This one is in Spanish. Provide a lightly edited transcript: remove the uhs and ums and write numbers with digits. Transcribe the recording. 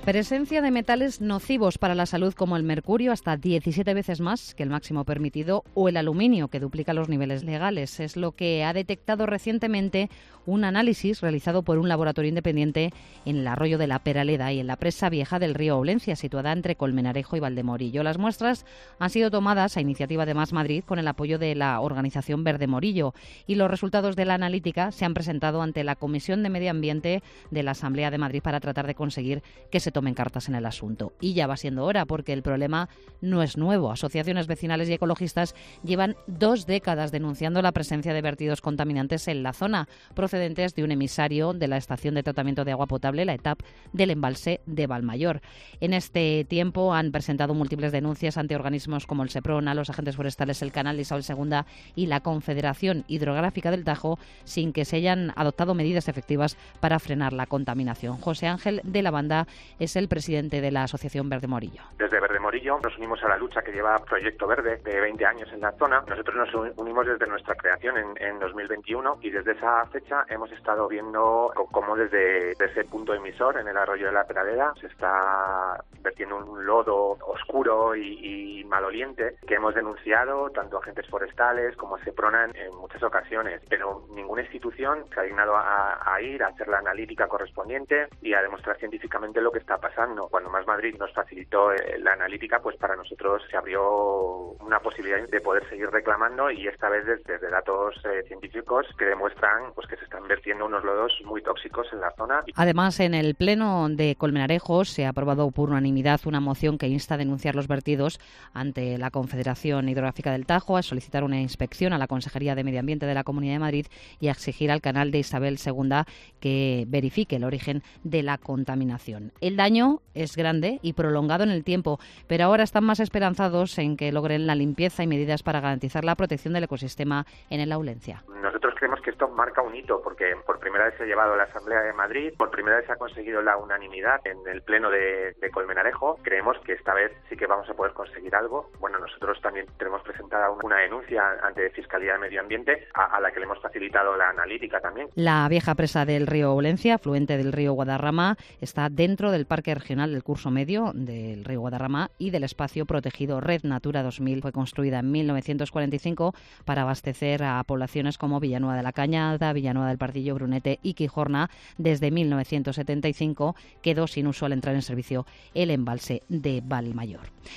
Presencia de metales nocivos para la salud como el mercurio, hasta 17 veces más que el máximo permitido, o el aluminio, que duplica los niveles legales. Es lo que ha detectado recientemente un análisis realizado por un laboratorio independiente en el arroyo de la Peraleda y en la presa vieja del río Oulencia, situada entre Colmenarejo y Valdemorillo. Las muestras han sido tomadas a iniciativa de Más Madrid con el apoyo de la organización Verde Morillo, y los resultados de la analítica se han presentado ante la Comisión de Medio Ambiente de la Asamblea de Madrid para tratar de conseguir que se tomen cartas en el asunto. Y ya va siendo hora, porque el problema no es nuevo. Asociaciones vecinales y ecologistas llevan 2 décadas denunciando la presencia de vertidos contaminantes en la zona, procedentes de un emisario de la estación de tratamiento de agua potable, la ETAP, del embalse de Valmayor. En este tiempo han presentado múltiples denuncias ante organismos como el Seprona, los agentes forestales, el Canal de Isabel II y la Confederación Hidrográfica del Tajo, sin que se hayan adoptado medidas efectivas para frenar la contaminación. José Ángel de la Banda es el presidente de la Asociación Verde Morillo. Desde Verde Morillo nos unimos a la lucha que lleva Proyecto Verde de 20 años en la zona. Nosotros nos unimos desde nuestra creación en 2021, y desde esa fecha hemos estado viendo cómo desde ese punto emisor en el arroyo de la Peraleda se está vertiendo un lodo oscuro y maloliente que hemos denunciado tanto a agentes forestales como a Seprona en muchas ocasiones, pero ninguna institución se ha dignado a ir a hacer la analítica correspondiente y a demostrar científicamente lo que está pasando. Cuando Más Madrid nos facilitó la analítica, pues para nosotros se abrió una posibilidad de poder seguir reclamando, y esta vez desde datos científicos que demuestran pues que se están vertiendo unos lodos muy tóxicos en la zona. Además, en el pleno de Colmenarejo se ha aprobado por unanimidad una moción que insta a denunciar los vertidos ante la Confederación Hidrográfica del Tajo, a solicitar una inspección a la Consejería de Medio Ambiente de la Comunidad de Madrid y a exigir al Canal de Isabel II que verifique el origen de la contaminación. El daño es grande y prolongado en el tiempo, pero ahora están más esperanzados en que logren la limpieza y medidas para garantizar la protección del ecosistema en el Oulencia. Nosotros creemos que esto marca un hito, porque por primera vez se ha llevado a la Asamblea de Madrid, por primera vez se ha conseguido la unanimidad en el pleno de Colmenarejo. Creemos que esta vez sí que vamos a poder conseguir algo. Bueno, nosotros también tenemos presentada una denuncia ante Fiscalía de Medio Ambiente, a la que le hemos facilitado la analítica también. La vieja presa del río Oulencia, afluente del río Guadarrama, está dentro del Parque Regional del Curso Medio del río Guadarrama y del espacio protegido Red Natura 2000. Fue construida en 1945 para abastecer a poblaciones como Villanueva de la Cañada, Villanueva del Pardillo, Brunete y Quijorna. Desde 1975 quedó sin uso al entrar en servicio el embalse de Valmayor.